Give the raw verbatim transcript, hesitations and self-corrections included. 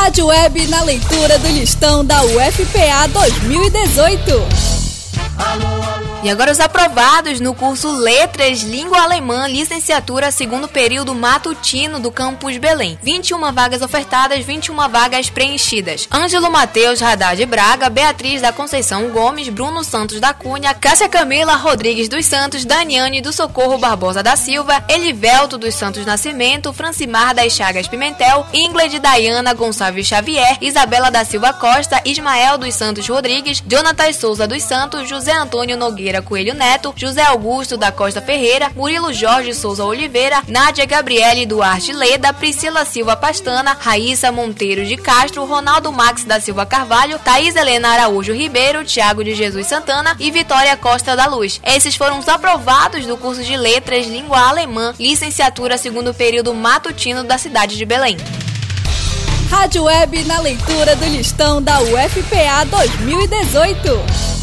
Rádio Web na leitura do listão da U F P A dois mil e dezoito. E agora os aprovados no curso Letras, Língua Alemã, licenciatura, segundo período matutino do campus Belém. vinte e uma vagas ofertadas, vinte e uma vagas preenchidas. Ângelo Matheus Haddad Braga, Beatriz da Conceição Gomes, Bruno Santos da Cunha, Cássia Camila Rodrigues dos Santos, Daniane do Socorro Barbosa da Silva, Elivelto dos Santos Nascimento, Francimar das Chagas Pimentel, Ingrid Dayana Gonçalves Xavier, Isabela da Silva Costa, Ismael dos Santos Rodrigues, Jonatas Souza dos Santos, José Antônio Nogueira Coelho Neto, José Augusto da Costa Ferreira, Murilo Jorge Souza Oliveira, Nádia Gabriele Duarte Leda, Priscila Silva Pastana, Raíssa Monteiro de Castro, Ronaldo Max da Silva Carvalho, Thaís Helena Araújo Ribeiro, Thiago de Jesus Santana e Vitória Costa da Luz. Esses foram os aprovados do curso de Letras, Língua Alemã, licenciatura segundo período matutino da cidade de Belém. Rádio Web na leitura do listão da U F P A dois mil e dezoito.